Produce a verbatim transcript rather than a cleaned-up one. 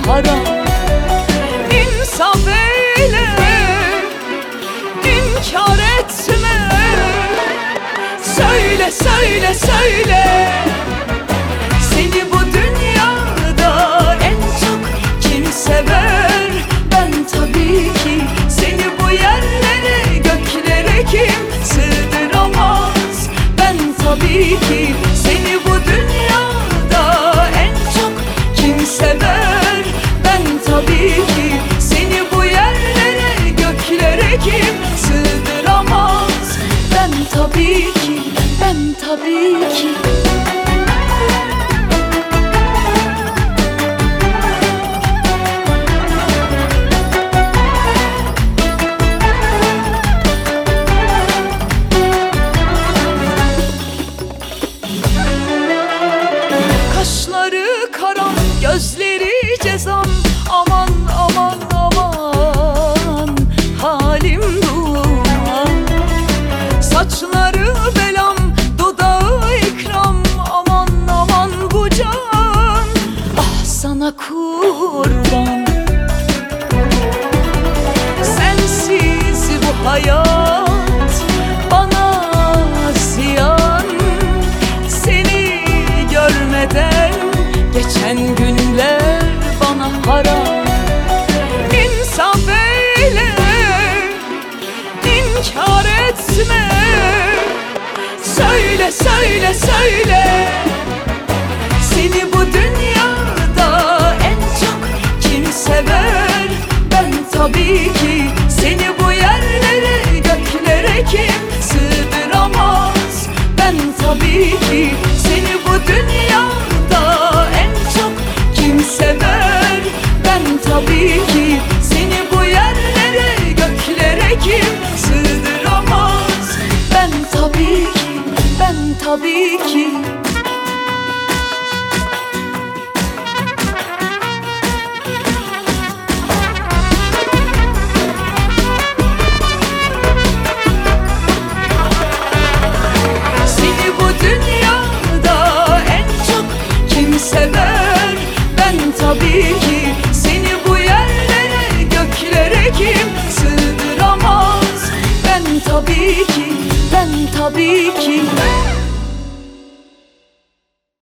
haram. İnsaf eyle, inkar etme. Söyle, söyle, söyle, seni bu dünyada en çok kim sever? Ben tabii ki. Seni bu yerlere, göklere kim sığdıramaz? Ben tabii ki. Seni bu dünyada en çok kim sever? Ben tabii ki. Seni bu yerlere, göklere kim sığdıramaz? Ben tabii ki, ben tabii ki. Kaşları karam, gözleri cezam. Aman aman aman, halim duman. Saçları belam, dudağı ikram. Aman aman bu can, ah sana kurban. Sensiz bu hayat bana ziyan. Seni görmeden geçen günler bana haram. İnsaf eyle, inkar etme. Söyle, söyle, söyle, seni bu dünyada en çok kim sever? Ben tabii ki.